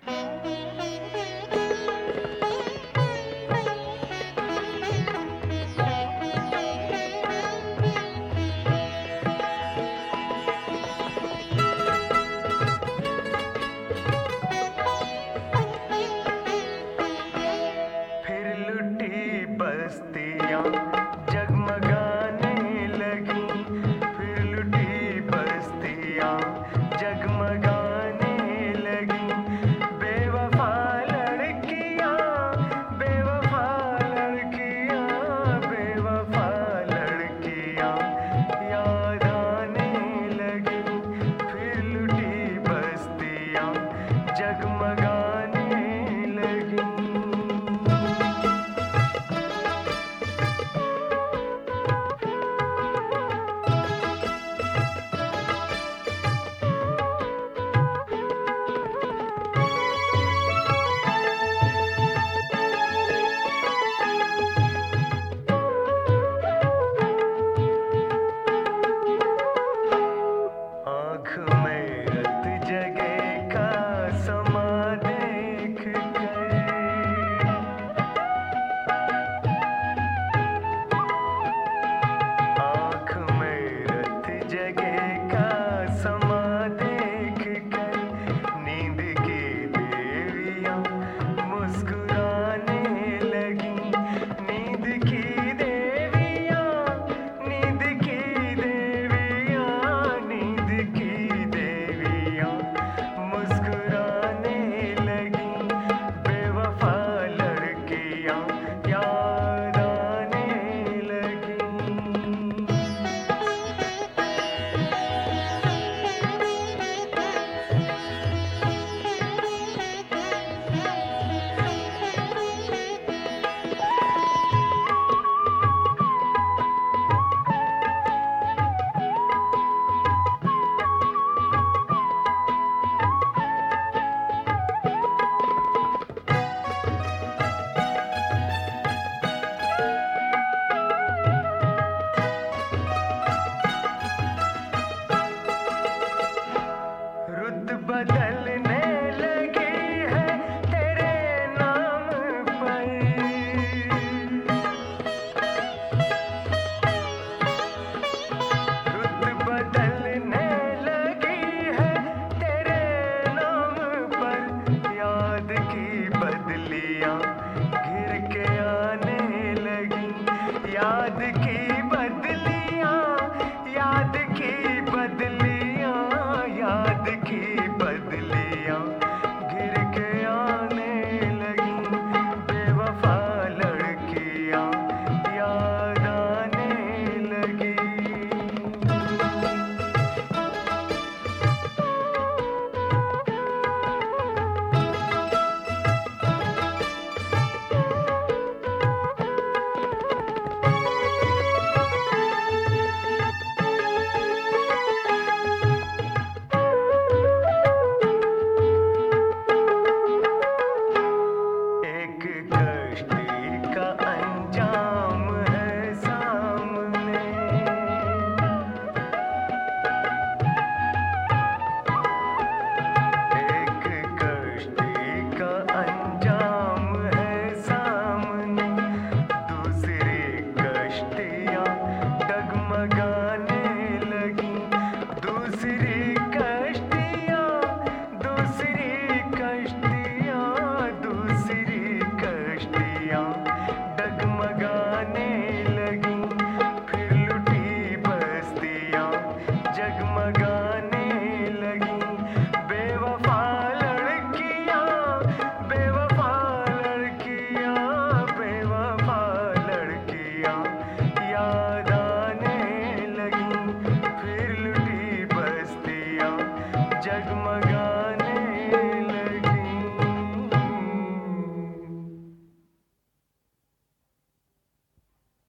बस्तियाँ जगमगाने लगी, फिर लुटी बस्तियाँ जगमगाने लगी। बेवफा लड़कियाँ, बेवफा लड़कियाँ, बेवफा लड़कियाँ याद आने लगी, फिर लुटी बस्तियाँ जगमगाने लगी। बदलने लगी है तेरे नाम पर, रुत बदलने लगी है तेरे नाम पर। याद की बदलियां घिर के आने लगी, याद की बदलियां, याद की बदलियां, याद की बदलियां घिर के आने लगी। बेवफा लड़कियां याद आने लगी। डगमगाने लगी, फिर लुटी बस्तियां जगमगाने लगी। बेवफा लड़कियां, बेवफा लड़कियां, बेवफा लड़कियां याद आने लगी, फिर लुटी बस्तियां जगमगाने